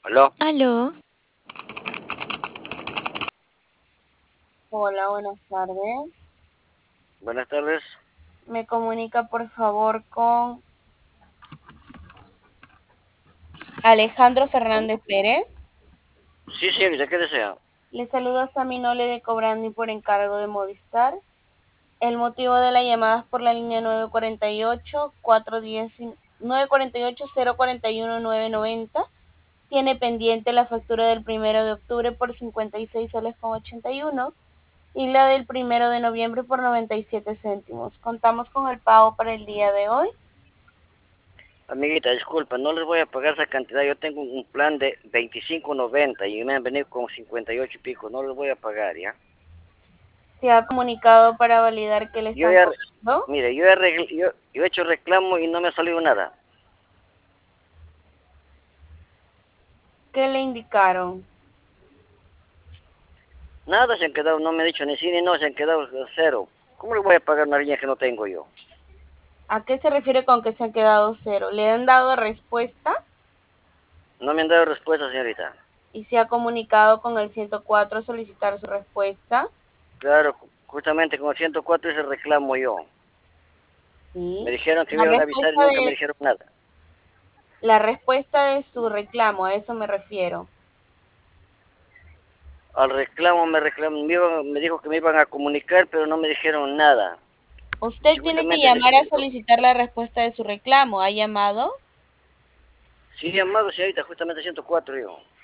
¿Aló? Aló, Hola, buenas tardes. Buenas tardes. Me comunica por favor con Alejandro ¿Cómo? Fernández Pérez. Sí, señorita, ¿qué desea? Le saluda Saminole de Cobrandi por encargo de Movistar. El motivo de la llamada es por la línea 948-041-990. Tiene pendiente la factura del 1 de octubre por 56 soles con 81 y la del 1 de noviembre por 97 céntimos. Contamos con el pago para el día de hoy. Amiguita, disculpa, no les voy a pagar esa cantidad. Yo tengo un plan de 25.90 y me han venido con 58 y pico. No les voy a pagar, ¿ya? Se ha comunicado para validar que le Yo están ya, cobrando. mire, yo he hecho reclamo y no me ha salido nada. ¿Qué le indicaron? Nada se han quedado, no me ha dicho ni sí ni no, se han quedado cero. ¿Cómo le voy a pagar a una línea que no tengo yo? ¿A qué se refiere con que se han quedado cero? ¿Le han dado respuesta No me han dado respuesta, señorita. y se ha comunicado con el 104 a solicitar su respuesta? Claro, justamente con el 104 ese reclamo yo. Me Sí. dijeron que La me iban a avisar y respuesta nunca me de, dijeron nada. la respuesta de su reclamo, a eso me refiero. Al reclamo me dijo que me iban a comunicar, pero no me dijeron nada. Usted tiene que Seguramente llamar a solicitar la respuesta de su reclamo. ¿Ha llamado? sí, llamado, señorita, justamente 104 yo.